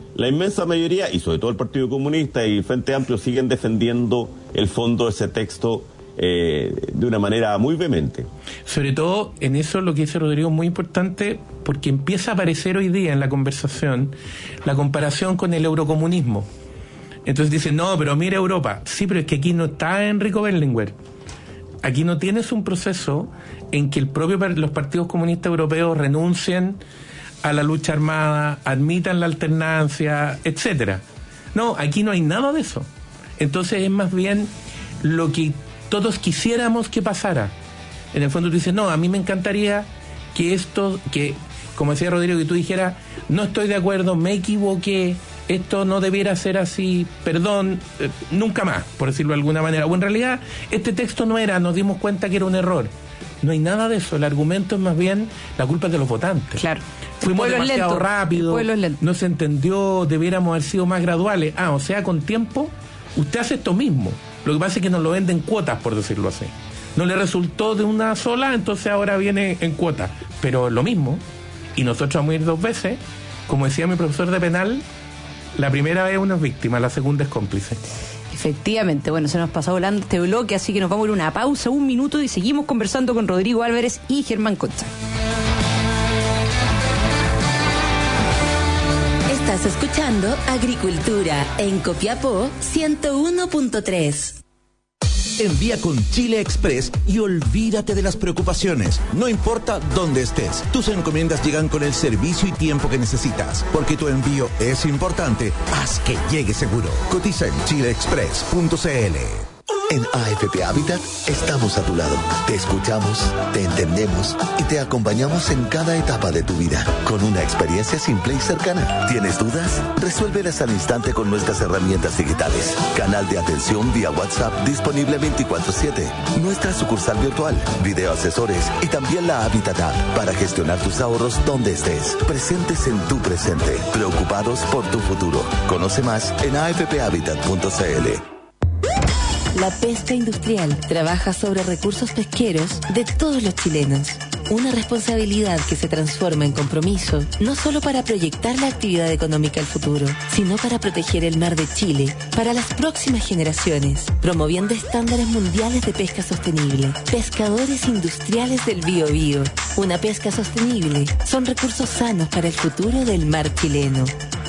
la inmensa mayoría, y sobre todo el Partido Comunista y el Frente Amplio, siguen defendiendo el fondo de ese texto eh, de una manera muy vehemente. Sobre todo en eso lo que dice Rodrigo es muy importante, porque empieza a aparecer hoy día en la conversación la comparación con el eurocomunismo. Entonces dicen, no, pero mira Europa. Sí, pero es que aquí no está Enrico Berlinguer. Aquí no tienes un proceso en que el propio los partidos comunistas europeos renuncien a la lucha armada, admitan la alternancia, etcétera. No, aquí no hay nada de eso. Entonces es más bien lo que todos quisiéramos que pasara. En el fondo tú dices, no, a mí me encantaría que esto, que, como decía Rodrigo, que tú dijeras, no estoy de acuerdo, me equivoqué, esto no debiera ser así, perdón, eh, nunca más, por decirlo de alguna manera. O en realidad, este texto no era, nos dimos cuenta que era un error. No hay nada de eso, el argumento es más bien la culpa es de los votantes. Claro. Fuimos demasiado rápido, lento. No se entendió, debiéramos haber sido más graduales. Ah, o sea, con tiempo, usted hace esto mismo. Lo que pasa es que nos lo vende en cuotas, por decirlo así. No le resultó de una sola, entonces ahora viene en cuotas. Pero lo mismo, y nosotros vamos a ir dos veces, como decía mi profesor de penal, la primera vez uno es víctima, la segunda es cómplice. Efectivamente, bueno, se nos pasó volando este bloque, así que nos vamos a ir a una pausa, un minuto, y seguimos conversando con Rodrigo Álvarez y Germán Concha. Estás escuchando Agricultura en Copiapó ciento uno punto tres. Envía con Chile Express y olvídate de las preocupaciones. No importa dónde estés, tus encomiendas llegan con el servicio y tiempo que necesitas. Porque tu envío es importante, haz que llegue seguro. Cotiza en chile express punto c l. En A F P Habitat estamos a tu lado. Te escuchamos, te entendemos y te acompañamos en cada etapa de tu vida con una experiencia simple y cercana. ¿Tienes dudas? Resuélvelas al instante con nuestras herramientas digitales. Canal de atención vía WhatsApp disponible veinticuatro siete. Nuestra sucursal virtual, video asesores y también la Habitat App para gestionar tus ahorros donde estés. Presentes en tu presente. Preocupados por tu futuro. Conoce más en a f p habitat punto c l. La pesca industrial trabaja sobre recursos pesqueros de todos los chilenos. Una responsabilidad que se transforma en compromiso, no solo para proyectar la actividad económica al futuro, sino para proteger el mar de Chile para las próximas generaciones, promoviendo estándares mundiales de pesca sostenible. Pescadores industriales del Biobío. Una pesca sostenible son recursos sanos para el futuro del mar chileno.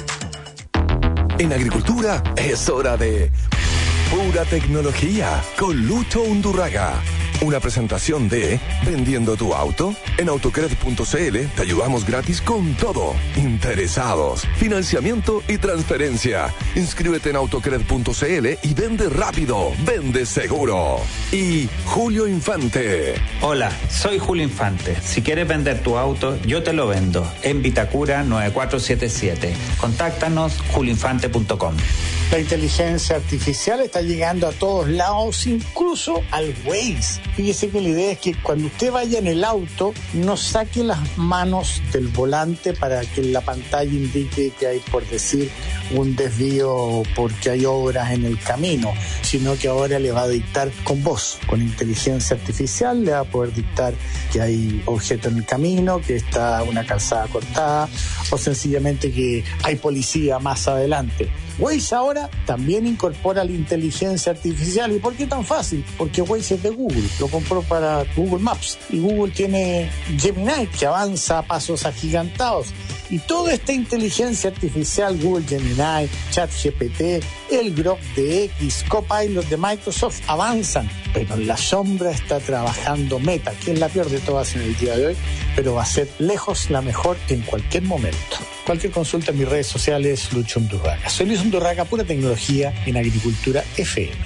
En agricultura es hora de Pura Tecnología con Lucho Undurraga. Una presentación de Vendiendo tu auto. En autocred punto c l te ayudamos gratis con todo. Interesados, financiamiento y transferencia. Inscríbete en autocred punto c l y vende rápido, vende seguro. Y Julio Infante. Hola, soy Julio Infante. Si quieres vender tu auto, yo te lo vendo. En Vitacura nueve cuatro siete siete. Contáctanos julio infante punto com. La inteligencia artificial está llegando a todos lados, incluso al Waze. Fíjese que la idea es que cuando usted vaya en el auto, no saque las manos del volante para que en la pantalla indique que hay, por decir, un desvío porque hay obras en el camino, sino que ahora le va a dictar con voz, con inteligencia artificial, le va a poder dictar que hay objeto en el camino, que está una calzada cortada, o sencillamente que hay policía más adelante. Waze ahora también incorpora la inteligencia artificial. ¿Y por qué tan fácil? Porque Waze es de Google, lo compró para Google Maps y Google tiene Gemini que avanza a pasos agigantados. Y toda esta inteligencia artificial, Google Gemini, ChatGPT, el Grok de X, Copilot de Microsoft, avanzan. Pero en la sombra está trabajando Meta, que es la peor de todas en el día de hoy, pero va a ser lejos la mejor en cualquier momento. Cualquier consulta en mis redes sociales, Lucho Undurraga. Soy Luis Undurraga, Pura Tecnología en Agricultura F M.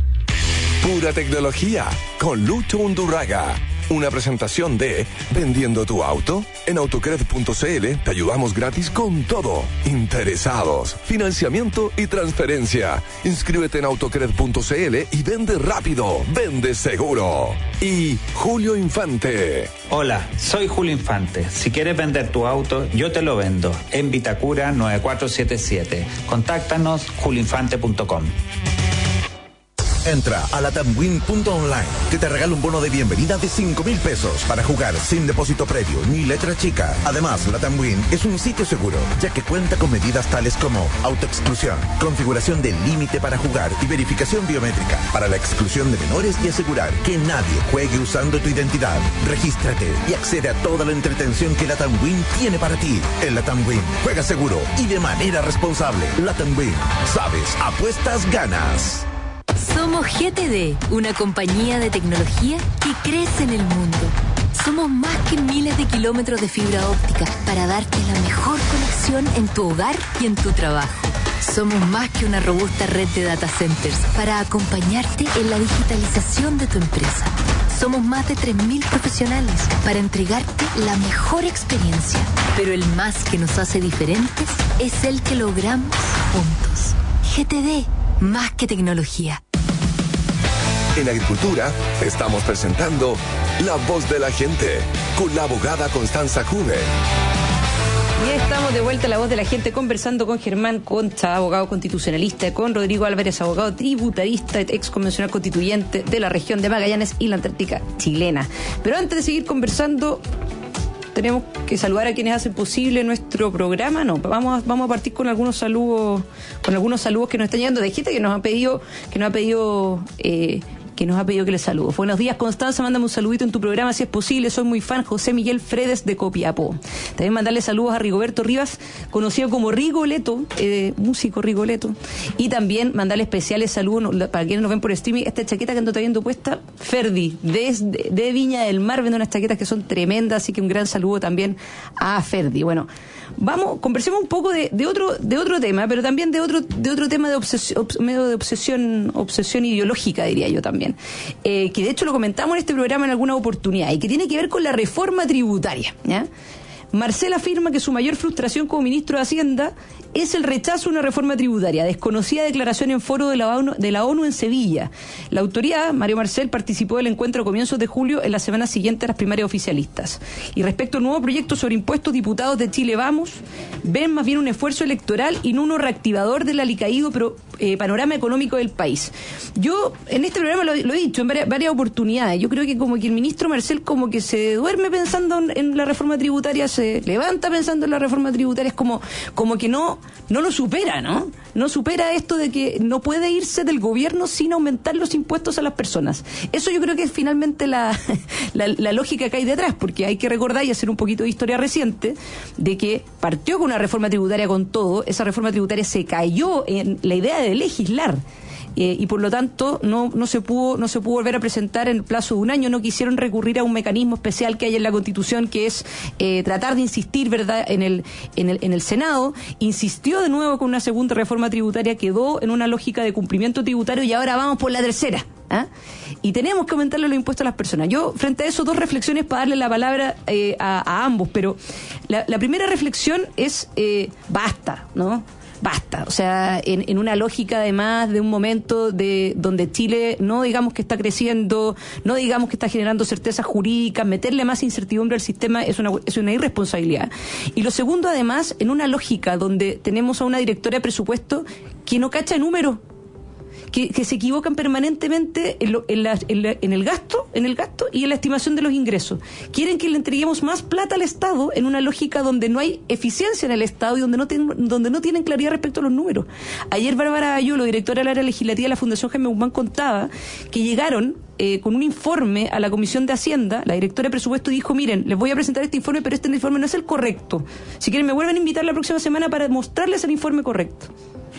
Pura Tecnología con Lucho Undurraga. Una presentación de Vendiendo tu auto. En autocred punto c l te ayudamos gratis con todo. Interesados, financiamiento y transferencia. Inscríbete en autocred punto c l y vende rápido, vende seguro. Y Julio Infante. Hola, soy Julio Infante. Si quieres vender tu auto, yo te lo vendo. En Vitacura nueve cuatro siete siete. Contáctanos julio infante punto com. Entra a latamwin punto online, que te regala un bono de bienvenida de cinco mil pesos para jugar sin depósito previo ni letra chica. Además, LatamWin es un sitio seguro, ya que cuenta con medidas tales como autoexclusión, configuración del límite para jugar y verificación biométrica para la exclusión de menores y asegurar que nadie juegue usando tu identidad. Regístrate y accede a toda la entretención que LatamWin tiene para ti. En LatamWin, juega seguro y de manera responsable. LatamWin, sabes, apuestas, ganas. Somos G T D, una compañía de tecnología que crece en el mundo. Somos más que miles de kilómetros de fibra óptica para darte la mejor conexión en tu hogar y en tu trabajo. Somos más que una robusta red de data centers para acompañarte en la digitalización de tu empresa. Somos más de tres mil profesionales para entregarte la mejor experiencia. Pero el más que nos hace diferentes es el que logramos juntos. G T D, más que tecnología. En Agricultura estamos presentando La Voz de la Gente con la abogada Constanza Juve. Ya estamos de vuelta a La Voz de la Gente conversando con Germán Concha, abogado constitucionalista, con Rodrigo Álvarez, abogado tributarista, ex convencional constituyente de la región de Magallanes y la Antártica chilena. Pero antes de seguir conversando, tenemos que saludar a quienes hacen posible nuestro programa. No, vamos a, vamos a partir con algunos saludos, con algunos saludos que nos están llegando de gente que nos ha pedido, que nos ha pedido eh, que nos ha pedido que les saludo. Buenos días, Constanza, mándame un saludito en tu programa si es posible, soy muy fan. José Miguel Fredes de Copiapó. También mandarle saludos a Rigoberto Rivas, conocido como Rigoleto, eh, músico Rigoleto, y también mandarle especiales saludos para quienes nos ven por streaming. Esta chaqueta que ando trayendo puesta, Ferdi, desde de Viña del Mar, vende unas chaquetas que son tremendas, así que un gran saludo también a Ferdi. Bueno, vamos, conversemos un poco de, de otro de otro tema, pero también de otro de otro tema de obsesión, medio de obsesión, obsesión ideológica, diría yo también. Eh, que de hecho lo comentamos en este programa en alguna oportunidad y que tiene que ver con la reforma tributaria, ¿ya? Marcel afirma que su mayor frustración como ministro de Hacienda es el rechazo a una reforma tributaria. Desconocida declaración en foro de la ONU, de la ONU en Sevilla. La autoridad, Mario Marcel, participó del encuentro a comienzos de julio en la semana siguiente a las primarias oficialistas. Y respecto al nuevo proyecto sobre impuestos, diputados de Chile Vamos ven más bien un esfuerzo electoral y no uno reactivador del alicaído pero, eh, panorama económico del país. Yo en este programa lo, lo he dicho en varias, varias oportunidades. Yo creo que como que el ministro Marcel como que se duerme pensando en, en la reforma tributaria, se levanta pensando en la reforma tributaria, es como, como que no, no lo supera, ¿no? No supera esto de que no puede irse del gobierno sin aumentar los impuestos a las personas. Eso yo creo que es finalmente la, la, la lógica que hay detrás, porque hay que recordar y hacer un poquito de historia reciente de que partió con una reforma tributaria con todo, esa reforma tributaria se cayó en la idea de legislar. Eh, y por lo tanto no no se pudo no se pudo volver a presentar en el plazo de un año. No quisieron recurrir a un mecanismo especial que hay en la Constitución, que es eh, tratar de insistir, verdad, en el en el en el Senado. Insistió de nuevo con una segunda reforma tributaria, quedó en una lógica de cumplimiento tributario y ahora vamos por la tercera. ¿Ah? Y tenemos que aumentarle los impuestos a las personas. Yo, frente a eso, dos reflexiones para darle la palabra eh, a, a ambos, pero la, la primera reflexión es eh, basta, ¿no? Basta, o sea, en, en una lógica además de un momento de donde Chile no digamos que está creciendo, no digamos que está generando certezas jurídicas, meterle más incertidumbre al sistema es una, es una irresponsabilidad. Y lo segundo, además, en una lógica donde tenemos a una directora de presupuesto que no cacha números, que, que se equivocan permanentemente en, lo, en, la, en, la, en el gasto, en el gasto y en la estimación de los ingresos. Quieren que le entreguemos más plata al Estado en una lógica donde no hay eficiencia en el Estado y donde no, ten, donde no tienen claridad respecto a los números. Ayer Bárbara Ayulo, directora del área legislativa de la Fundación Jaime Guzmán, contaba que llegaron eh, con un informe a la Comisión de Hacienda. La directora de presupuesto dijo: miren, les voy a presentar este informe, pero este informe no es el correcto. Si quieren me vuelven a invitar la próxima semana para mostrarles el informe correcto.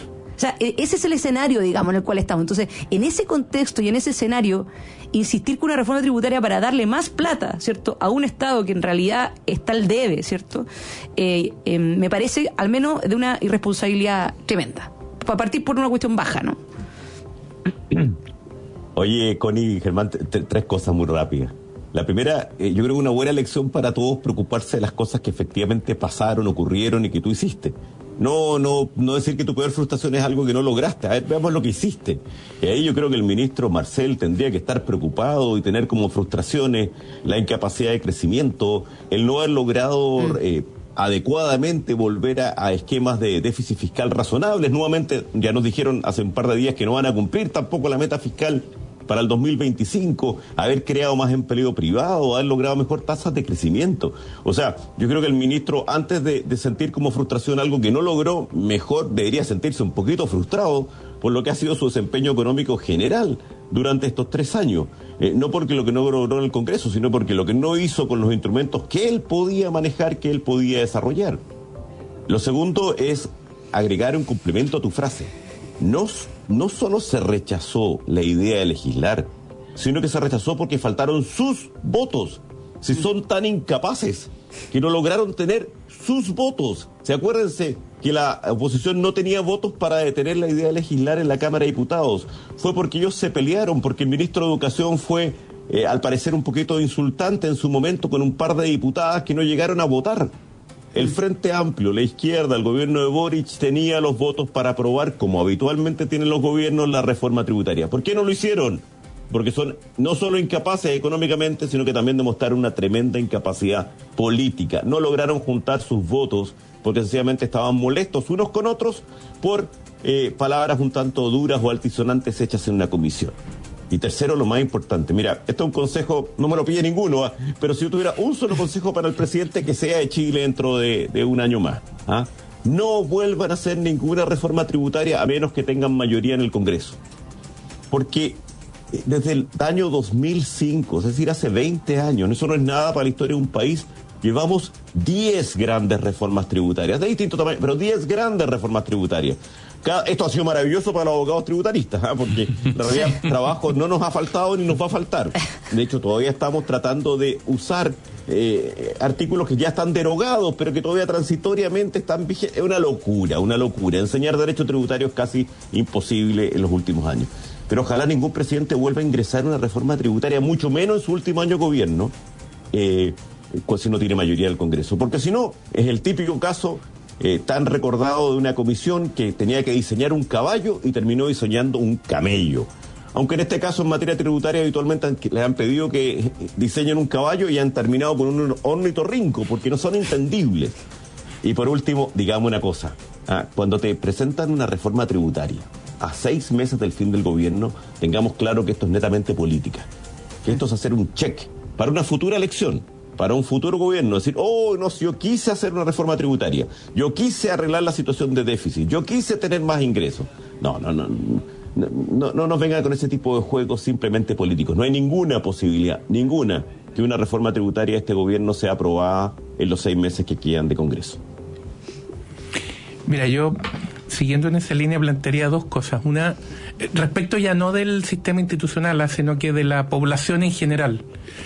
O sea, ese es el escenario, digamos, en el cual estamos. Entonces, en ese contexto y en ese escenario, insistir con una reforma tributaria para darle más plata, ¿cierto?, a un Estado que en realidad está al debe, ¿cierto?, eh, eh, me parece al menos de una irresponsabilidad tremenda. Para partir por una cuestión baja, ¿no? Oye, Connie, Germán, t- t- tres cosas muy rápidas. La primera, eh, yo creo que una buena lección para todos preocuparse de las cosas que efectivamente pasaron, ocurrieron y que tú hiciste. No, no, no decir que tu peor frustración es algo que no lograste. A ver, veamos lo que hiciste. Y ahí yo creo que el ministro Marcel tendría que estar preocupado y tener como frustraciones la incapacidad de crecimiento, el no haber logrado mm. eh, adecuadamente volver a, a esquemas de déficit fiscal razonables. Nuevamente, ya nos dijeron hace un par de días que no van a cumplir tampoco la meta fiscal para el dos mil veinticinco, haber creado más empleo privado, haber logrado mejor tasas de crecimiento. O sea, yo creo que el ministro, antes de, de sentir como frustración algo que no logró, mejor debería sentirse un poquito frustrado por lo que ha sido su desempeño económico general durante estos tres años. Eh, no porque lo que no logró en el Congreso, sino porque lo que no hizo con los instrumentos que él podía manejar, que él podía desarrollar. Lo segundo es agregar un complemento a tu frase. No, no solo se rechazó la idea de legislar, sino que se rechazó porque faltaron sus votos. Si son tan incapaces que no lograron tener sus votos. Se acuérdense que la oposición no tenía votos para detener la idea de legislar en la Cámara de Diputados. Fue porque ellos se pelearon, porque el ministro de Educación fue, eh, al parecer, un poquito insultante en su momento con un par de diputadas que no llegaron a votar. El Frente Amplio, la izquierda, el gobierno de Boric tenía los votos para aprobar, como habitualmente tienen los gobiernos, la reforma tributaria. ¿Por qué no lo hicieron? Porque son no solo incapaces económicamente, sino que también demostraron una tremenda incapacidad política. No lograron juntar sus votos porque sencillamente estaban molestos unos con otros por eh, palabras un tanto duras o altisonantes hechas en una comisión. Y tercero, lo más importante, mira, esto es un consejo, no me lo pide ninguno, ¿eh? Pero si yo tuviera un solo consejo para el presidente, que sea de Chile dentro de, de un año más, ¿ah? No vuelvan a hacer ninguna reforma tributaria a menos que tengan mayoría en el Congreso. Porque desde el año dos mil cinco, es decir, hace veinte años, eso no es nada para la historia de un país, llevamos diez grandes reformas tributarias, de distinto tamaño, pero diez grandes reformas tributarias. Cada, esto ha sido maravilloso para los abogados tributaristas, ¿eh? Porque en realidad trabajo no nos ha faltado ni nos va a faltar. De hecho, todavía estamos tratando de usar eh, artículos que ya están derogados, pero que todavía transitoriamente están vigentes. Es una locura, una locura. Enseñar derecho tributario es casi imposible en los últimos años. Pero ojalá ningún presidente vuelva a ingresar a una reforma tributaria, mucho menos en su último año de gobierno, eh, si no tiene mayoría del Congreso. Porque si no, es el típico caso eh, tan recordado de una comisión que tenía que diseñar un caballo y terminó diseñando un camello. Aunque en este caso, en materia tributaria, habitualmente les han pedido que diseñen un caballo y han terminado con un ornitorrinco, porque no son entendibles. Y por último, digamos una cosa. Ah, cuando te presentan una reforma tributaria a seis meses del fin del gobierno, tengamos claro que esto es netamente política. Que esto es hacer un check para una futura elección, para un futuro gobierno. Decir, oh, no, si yo quise hacer una reforma tributaria, yo quise arreglar la situación de déficit, yo quise tener más ingresos. No, no, no, no, no, no nos vengan con ese tipo de juegos simplemente políticos. No hay ninguna posibilidad, ninguna, que una reforma tributaria de este gobierno sea aprobada en los seis meses que quedan de Congreso. Mira, yo, siguiendo en esa línea, plantearía dos cosas. Una, respecto ya no del sistema institucional, sino que de la población en general.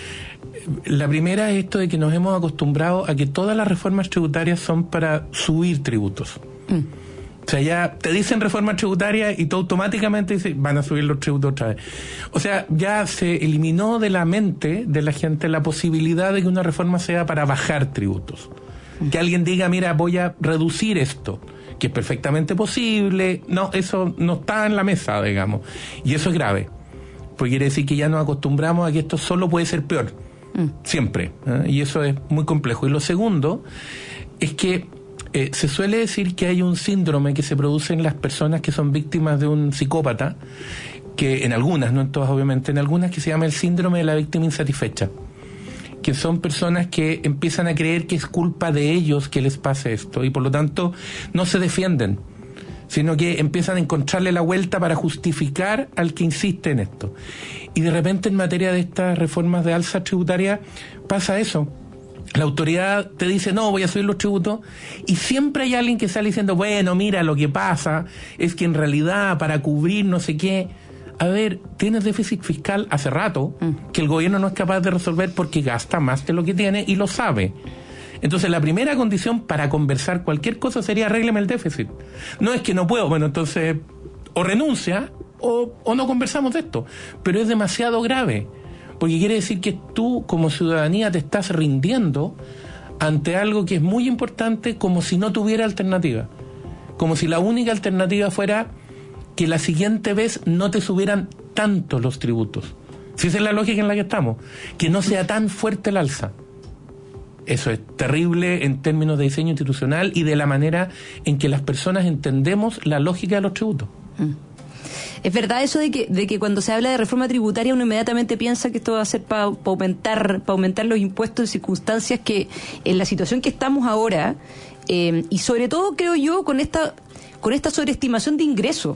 La primera es esto de que nos hemos acostumbrado a que todas las reformas tributarias son para subir tributos. Mm. O sea, ya te dicen reforma tributaria y tú automáticamente dices, van a subir los tributos otra vez. O sea, ya se eliminó de la mente de la gente la posibilidad de que una reforma sea para bajar tributos. Mm. Que alguien diga, mira, voy a reducir esto, que es perfectamente posible. No, eso no está en la mesa, digamos. Y eso es grave, porque quiere decir que ya nos acostumbramos a que esto solo puede ser peor. Mm. Siempre, ¿eh? Y eso es muy complejo. Y lo segundo es que eh, se suele decir que hay un síndrome que se produce en las personas que son víctimas de un psicópata, que en algunas, no en todas obviamente, en algunas, que se llama el síndrome de la víctima insatisfecha, que son personas que empiezan a creer que es culpa de ellos que les pase esto y por lo tanto no se defienden, sino que empiezan a encontrarle la vuelta para justificar al que insiste en esto. Y de repente en materia de estas reformas de alza tributaria pasa eso. La autoridad te dice, no, voy a subir los tributos, y siempre hay alguien que sale diciendo, bueno, mira, lo que pasa es que en realidad para cubrir no sé qué. A ver, tienes déficit fiscal hace rato mm. que el gobierno no es capaz de resolver porque gasta más de lo que tiene y lo sabe. Entonces la primera condición para conversar cualquier cosa sería arrégleme el déficit. No es que no puedo, bueno, entonces o renuncia o, o no conversamos de esto. Pero es demasiado grave, porque quiere decir que tú como ciudadanía te estás rindiendo ante algo que es muy importante, como si no tuviera alternativa. Como si la única alternativa fuera que la siguiente vez no te subieran tanto los tributos. Si esa es la lógica en la que estamos, que no sea tan fuerte el alza. Eso es terrible en términos de diseño institucional y de la manera en que las personas entendemos la lógica de los tributos. Mm. Es verdad eso de que de que cuando se habla de reforma tributaria uno inmediatamente piensa que esto va a ser para pa aumentar para aumentar los impuestos en circunstancias que en la situación que estamos ahora eh, y sobre todo creo yo con esta con esta sobreestimación de ingresos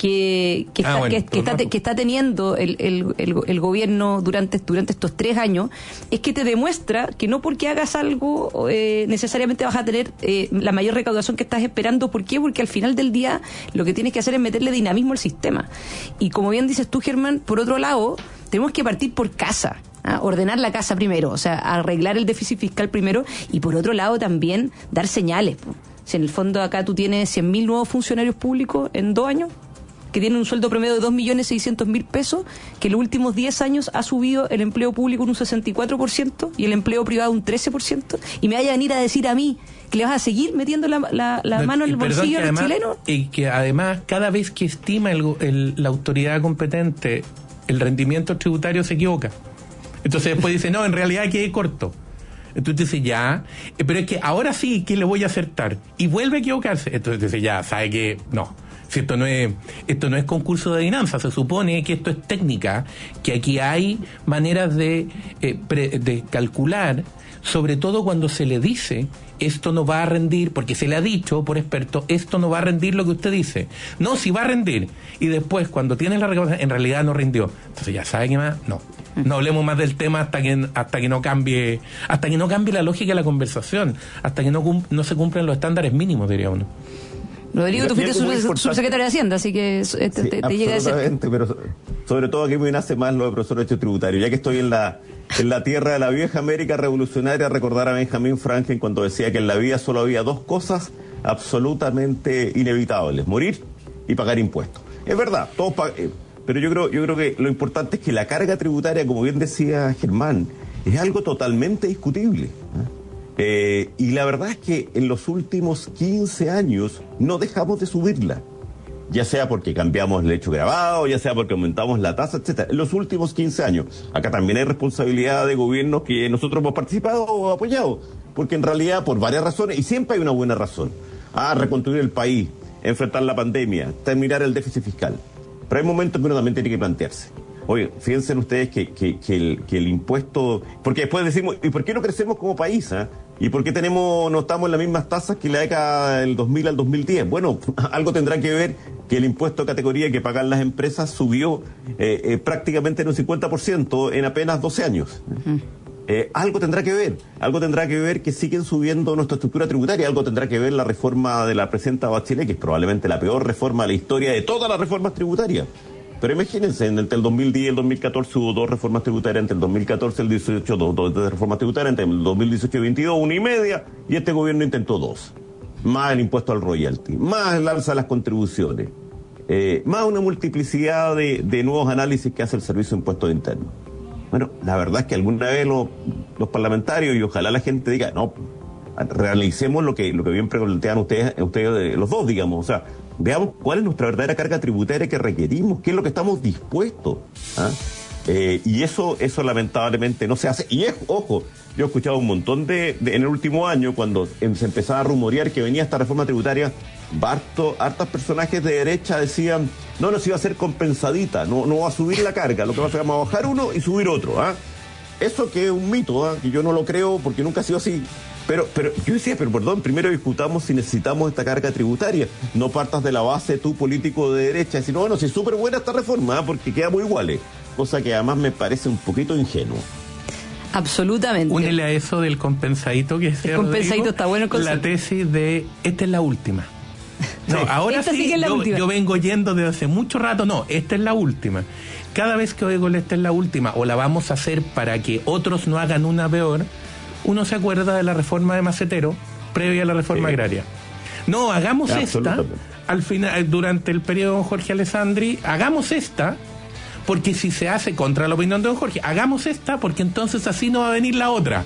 que que, ah, está, bueno, que, que, está, que está teniendo el, el, el, el gobierno durante durante estos tres años, es que te demuestra que no porque hagas algo eh, necesariamente vas a tener eh, la mayor recaudación que estás esperando. ¿Por qué? Porque al final del día lo que tienes que hacer es meterle dinamismo al sistema. Y como bien dices tú, Germán, por otro lado, tenemos que partir por casa. ¿Ah? Ordenar la casa primero, o sea, arreglar el déficit fiscal primero, y por otro lado también dar señales. Si en el fondo acá tú tienes cien mil nuevos funcionarios públicos en dos años, que tienen un sueldo promedio de dos millones seiscientos mil pesos, que en los últimos diez años ha subido el empleo público un sesenta y cuatro por ciento y el empleo privado un trece por ciento, y me vaya a venir a decir a mí que le vas a seguir metiendo la, la, la no, mano en el bolsillo a los además, chilenos. Y que además cada vez que estima el, el, la autoridad competente el rendimiento tributario se equivoca. Entonces después dice, no, en realidad quedé corto. Entonces dice, ya, eh, pero es que ahora sí que le voy a acertar. Y vuelve a equivocarse. Entonces dice, ya, sabe que no. Si esto no es, esto no es concurso de adivinanza, se supone que esto es técnica, que aquí hay maneras de, eh, pre, de calcular, sobre todo cuando se le dice esto no va a rendir, porque se le ha dicho por experto, esto no va a rendir lo que usted dice. No, si va a rendir. Y después, cuando tiene la recaudación, en realidad no rindió. Entonces ya sabe que más, no. No hablemos más del tema hasta que hasta que no cambie, hasta que no cambie la lógica de la conversación, hasta que no, no se cumplan los estándares mínimos, diría uno. Rodrigo, tú fuiste subsecretario de Hacienda, así que te, te, sí, te llega a decir. Pero sobre todo aquí me nace más lo de profesor de Derecho Tributario, ya que estoy en la en la tierra de la vieja América revolucionaria, recordar a Benjamin Franklin cuando decía que en la vida solo había dos cosas absolutamente inevitables: morir y pagar impuestos. Es verdad, todos pag- eh, pero yo creo, yo creo que lo importante es que la carga tributaria, como bien decía Germán, es algo totalmente discutible, ¿eh? Eh, y la verdad es que en los últimos quince años no dejamos de subirla, ya sea porque cambiamos el hecho grabado, ya sea porque aumentamos la tasa, etcétera. En los últimos quince años, acá también hay responsabilidad de gobiernos que nosotros hemos participado o apoyado, porque en realidad por varias razones, y siempre hay una buena razón: ah, reconstruir el país, enfrentar la pandemia, terminar el déficit fiscal. Pero hay momentos que uno también tiene que plantearse. Oye, fíjense ustedes que, que, que, el, que el impuesto... Porque después decimos, ¿y por qué no crecemos como país? ¿Eh? ¿Y por qué tenemos, no estamos en las mismas tasas que la década del dos mil al dos mil diez? Bueno, algo tendrá que ver que el impuesto de categoría que pagan las empresas subió eh, eh, prácticamente en un cincuenta por ciento en apenas doce años. Uh-huh. Eh, algo tendrá que ver, algo tendrá que ver que siguen subiendo nuestra estructura tributaria, algo tendrá que ver la reforma de la presidenta Bachelet, que es probablemente la peor reforma de la historia de todas las reformas tributarias. Pero imagínense, entre el dos mil diez y el dos mil catorce hubo dos reformas tributarias, entre el dos mil catorce y el dieciocho dos, dos reformas tributarias, entre el dos mil dieciocho y el veintidós una y media, y este gobierno intentó dos. Más el impuesto al royalty, más el alza de las contribuciones, eh, más una multiplicidad de, de nuevos análisis que hace el Servicio de Impuestos Internos. Bueno, la verdad es que alguna vez lo, los parlamentarios, y ojalá la gente diga, no, realicemos lo que, lo que bien plantean ustedes, ustedes los dos, digamos, o sea, veamos cuál es nuestra verdadera carga tributaria que requerimos, qué es lo que estamos dispuestos. ¿Ah? Eh, y eso eso lamentablemente no se hace. Y es, ojo, yo he escuchado un montón de, de en el último año, cuando se empezaba a rumorear que venía esta reforma tributaria, harto, hartos personajes de derecha decían, no, no se iba a hacer compensadita, no, no va a subir la carga, lo que va a hacer es bajar uno y subir otro. ¿Ah? Eso que es un mito, ¿ah? Que yo no lo creo porque nunca ha sido así. Pero, pero yo decía, pero perdón, primero discutamos si necesitamos esta carga tributaria. No partas de la base tú, político de derecha, y decir, no, bueno, si es súper buena esta reforma, ¿eh? Porque quedamos iguales. Cosa que además me parece un poquito ingenuo. Absolutamente. Únele a eso del compensadito que decía El compensadito Rodrigo, está bueno. Con la tesis de, esta es la última. No, sí. Ahora esta sí, sí es la yo, última. yo vengo yendo desde hace mucho rato, no, esta es la última. Cada vez que oigo esta es la última, o la vamos a hacer para que otros no hagan una peor, uno se acuerda de la reforma de Macetero previa a la reforma sí. agraria. No, hagamos esta al final, durante el periodo de don Jorge Alessandri, hagamos esta, porque si se hace contra la opinión de don Jorge, hagamos esta, porque entonces así no va a venir la otra.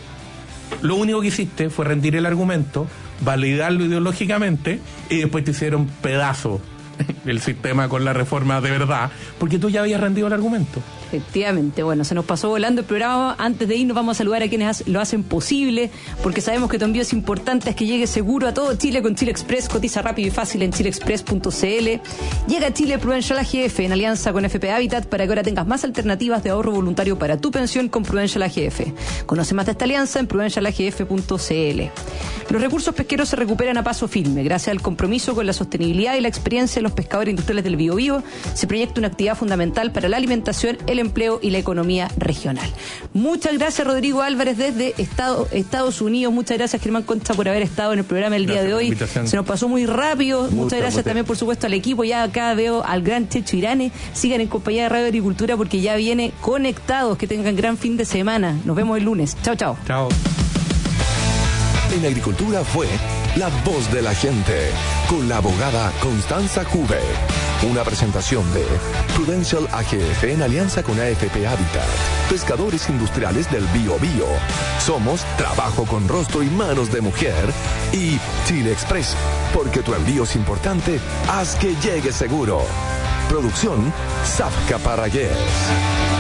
Lo único que hiciste fue rendir el argumento, validarlo ideológicamente, y después te hicieron pedazo el sistema con la reforma de verdad, porque tú ya habías rendido el argumento. Efectivamente, bueno, se nos pasó volando el programa. Antes de irnos vamos a saludar a quienes lo hacen posible, porque sabemos que tu envío es importante, es que llegue seguro a todo Chile con Chile Express. Cotiza rápido y fácil en chile express punto c l. Llega a Chile Prudential A G F en alianza con F P Habitat para que ahora tengas más alternativas de ahorro voluntario para tu pensión con Prudential A G F. Conoce más de esta alianza en prudential a g f punto c l. Los recursos pesqueros se recuperan a paso firme. Gracias al compromiso con la sostenibilidad y la experiencia de los pescadores industriales del Biobío, se proyecta una actividad fundamental para la alimentación, el empleo y la economía regional. Muchas gracias, Rodrigo Álvarez, desde Estado, Estados Unidos. Muchas gracias, Germán Concha, por haber estado en el programa el día de hoy. Se nos pasó muy rápido. Muchas, muchas gracias muchas. También, por supuesto, al equipo. Ya acá veo al gran Checho Irane. Sigan en compañía de Radio Agricultura porque ya viene Conectados. Que tengan gran fin de semana. Nos vemos el lunes. Chao, chao. Chao. En Agricultura fue La Voz de la Gente, con la abogada Constanza Cube. Una presentación de Prudential A G F en alianza con A F P Habitat, pescadores industriales del Biobío. Somos Trabajo con Rostro y Manos de Mujer y Chile Express, porque tu envío es importante, haz que llegue seguro. Producción Zafka Parragués.